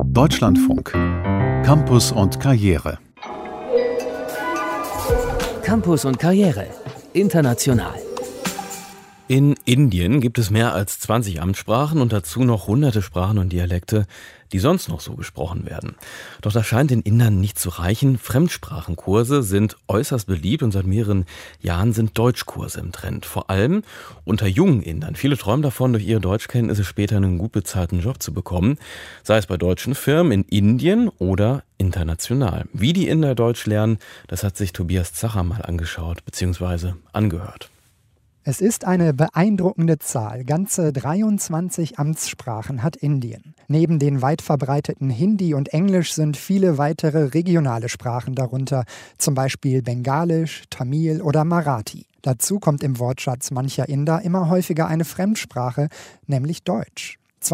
Deutschlandfunk. Campus und Karriere. Campus und Karriere. International. In Indien gibt es mehr als 20 Amtssprachen und dazu noch hunderte Sprachen und Dialekte, die sonst noch so gesprochen werden. Doch das scheint den Indern nicht zu reichen. Fremdsprachenkurse sind äußerst beliebt und seit mehreren Jahren sind Deutschkurse im Trend. Vor allem unter jungen Indern. Viele träumen davon, durch ihre Deutschkenntnisse später einen gut bezahlten Job zu bekommen. Sei es bei deutschen Firmen in Indien oder international. Wie die Inder Deutsch lernen, das hat sich Tobias Zacher mal angeschaut bzw. angehört. Es ist eine beeindruckende Zahl. Ganze 23 Amtssprachen hat Indien. Neben den weit verbreiteten Hindi und Englisch sind viele weitere regionale Sprachen darunter, zum Beispiel Bengalisch, Tamil oder Marathi. Dazu kommt im Wortschatz mancher Inder immer häufiger eine Fremdsprache, nämlich Deutsch.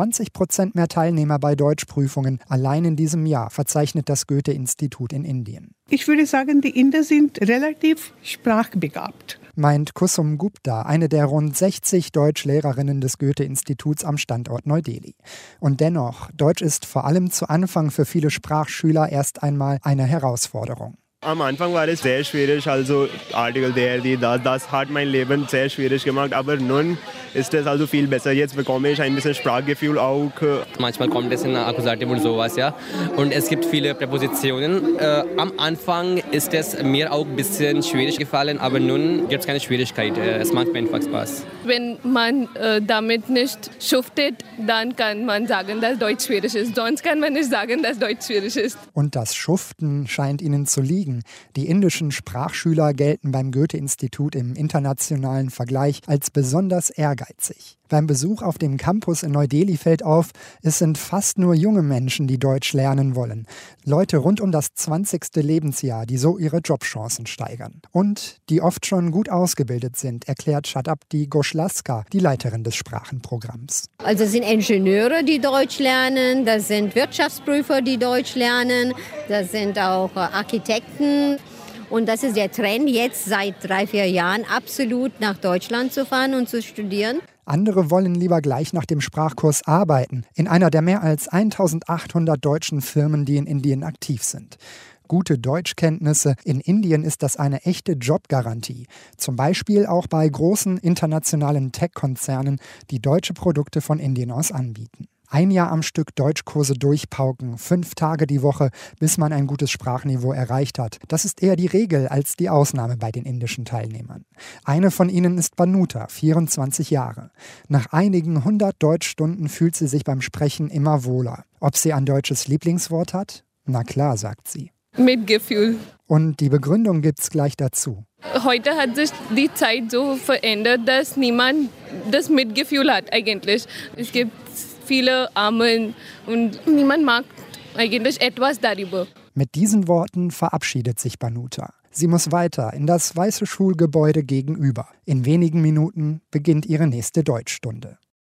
20% mehr Teilnehmer bei Deutschprüfungen allein in diesem Jahr verzeichnet das Goethe-Institut in Indien. Ich würde sagen, die Inder sind relativ sprachbegabt, meint Kusum Gupta, eine der rund 60 Deutschlehrerinnen des Goethe-Instituts am Standort Neu-Delhi. Und dennoch, Deutsch ist vor allem zu Anfang für viele Sprachschüler erst einmal eine Herausforderung. Am Anfang war es sehr schwierig, also Artikel das hat mein Leben sehr schwierig gemacht, aber nun ist es also viel besser. Jetzt bekomme ich ein bisschen Sprachgefühl auch. Manchmal kommt es in Akkusativ und sowas, ja. Und es gibt viele Präpositionen. Am Anfang ist es mir auch ein bisschen schwierig gefallen, aber nun gibt es keine Schwierigkeit. Es macht mir einfach Spaß. Wenn man damit nicht schuftet, dann kann man sagen, dass Deutsch schwierig ist. Sonst kann man nicht sagen, dass Deutsch schwierig ist. Und das Schuften scheint ihnen zu liegen. Die indischen Sprachschüler gelten beim Goethe-Institut im internationalen Vergleich als besonders ehrgeizig. Beim Besuch auf dem Campus in Neu-Delhi fällt auf, es sind fast nur junge Menschen, die Deutsch lernen wollen. Leute rund um das 20. Lebensjahr, die so ihre Jobchancen steigern. Und die oft schon gut ausgebildet sind, erklärt Shatabdi Ghosh-Laskar, die Leiterin des Sprachenprogramms. Also es sind Ingenieure, die Deutsch lernen, das sind Wirtschaftsprüfer, die Deutsch lernen, das sind auch Architekten. Und das ist der Trend jetzt seit 3-4 Jahren, absolut nach Deutschland zu fahren und zu studieren. Andere wollen lieber gleich nach dem Sprachkurs arbeiten, in einer der mehr als 1800 deutschen Firmen, die in Indien aktiv sind. Gute Deutschkenntnisse in Indien ist das eine echte Jobgarantie. Zum Beispiel auch bei großen internationalen Tech-Konzernen, die deutsche Produkte von Indien aus anbieten. 1 Jahr am Stück Deutschkurse durchpauken, 5 Tage die Woche, bis man ein gutes Sprachniveau erreicht hat. Das ist eher die Regel als die Ausnahme bei den indischen Teilnehmern. Eine von ihnen ist Banuta, 24 Jahre. Nach einigen 100 Deutschstunden fühlt sie sich beim Sprechen immer wohler. Ob sie ein deutsches Lieblingswort hat? Na klar, sagt sie. Mitgefühl. Und die Begründung gibt's gleich dazu. Heute hat sich die Zeit so verändert, dass niemand das Mitgefühl hat eigentlich. Es gibt viele Armen und niemand mag eigentlich etwas darüber. Mit diesen Worten verabschiedet sich Banuta. Sie muss weiter in das weiße Schulgebäude gegenüber. In wenigen Minuten beginnt ihre nächste Deutschstunde.